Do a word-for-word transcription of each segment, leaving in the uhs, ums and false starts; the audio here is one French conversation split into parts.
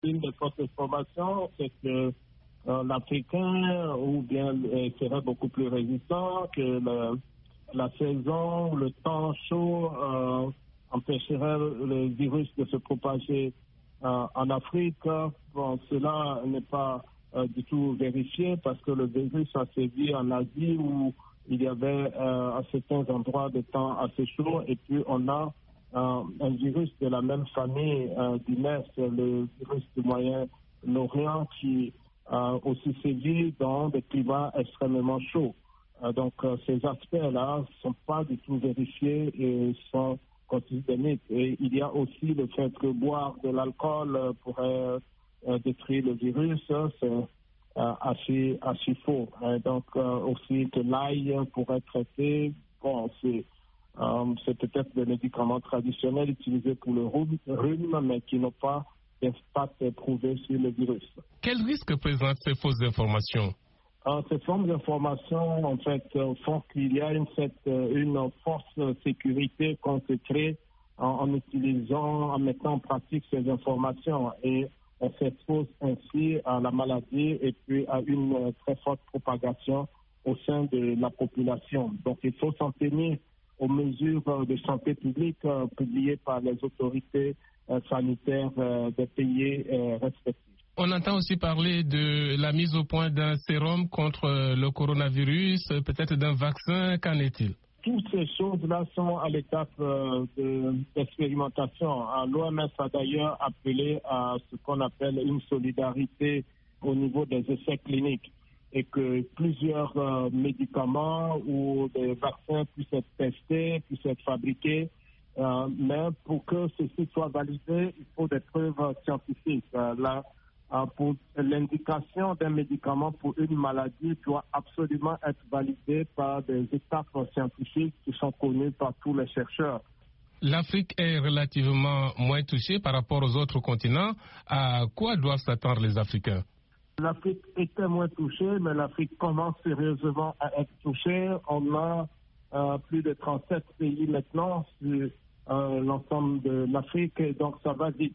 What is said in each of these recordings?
Une des fausses informations, c'est que euh, l'Africain ou bien euh, serait beaucoup plus résistant, que le, la saison, le temps chaud euh, empêcherait le virus de se propager euh, en Afrique. Bon, cela n'est pas euh, du tout vérifié parce que le virus a sévi en Asie où il y avait euh, à certains endroits des temps assez chauds et puis on a euh, un virus de la même famille euh, du MERS, le virus du Moyen-Orient qui a aussi sévi dans des climats extrêmement chauds. Euh, donc euh, ces aspects-là ne sont pas du tout vérifiés et sont considémiques. Et il y a aussi le fait que boire de l'alcool euh, pourrait euh, détruire le virus, c'est euh, assez, assez faux. Et donc euh, aussi que l'ail pourrait traiter, bon, c'est, euh, c'est peut-être des médicaments traditionnels utilisés pour le rhume, mais qui n'ont pas d'impact prouvé sur le virus. Quel risque présentent ces fausses informations? Euh, ces formes d'information, en fait, euh, font qu'il y a une, cette, euh, une force sécurité qu'on se crée en, en utilisant, en mettant en pratique ces informations. Et on s'expose ainsi à la maladie et puis à une euh, très forte propagation au sein de la population. Donc, il faut s'en tenir aux mesures euh, de santé publique euh, publiées par les autorités euh, sanitaires euh, des pays euh, respectifs. On entend aussi parler de la mise au point d'un sérum contre le coronavirus, peut-être d'un vaccin. Qu'en est-il? Toutes ces choses-là sont à l'étape euh, de, d'expérimentation. L'O M S a d'ailleurs appelé à ce qu'on appelle une solidarité au niveau des essais cliniques et que plusieurs euh, médicaments ou des vaccins puissent être testés, puissent être fabriqués. Euh, mais pour que ceci soit validé, il faut des preuves scientifiques. Euh, là, pour l'indication d'un médicament pour une maladie doit absolument être validée par des étapes scientifiques qui sont connues par tous les chercheurs. L'Afrique est relativement moins touchée par rapport aux autres continents. À quoi doivent s'attendre les Africains? L'Afrique était moins touchée, mais l'Afrique commence sérieusement à être touchée. On a euh, plus de trente-sept pays maintenant sur euh, l'ensemble de l'Afrique, et donc ça va vite.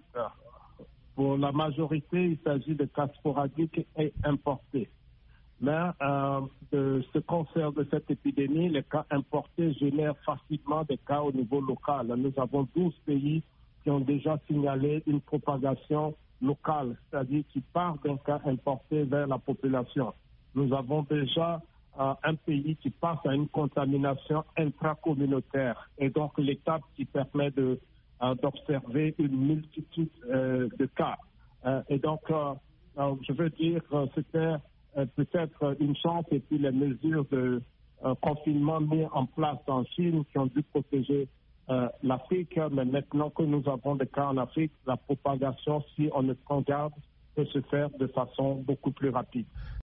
Pour la majorité, il s'agit de cas sporadiques et importés. Mais euh, de ce concert de cette épidémie, les cas importés génèrent facilement des cas au niveau local. Nous avons douze pays qui ont déjà signalé une propagation locale, c'est-à-dire qui part d'un cas importé vers la population. Nous avons déjà euh, un pays qui passe à une contamination intracommunautaire et donc l'étape qui permet de d'observer une multitude euh, de cas. Euh, et donc, euh, euh, je veux dire, euh, c'était euh, peut-être une chance et puis les mesures de euh, confinement mises en place en Chine qui ont dû protéger euh, l'Afrique. Mais maintenant que nous avons des cas en Afrique, la propagation, si on ne prend garde, peut se faire de façon beaucoup plus rapide.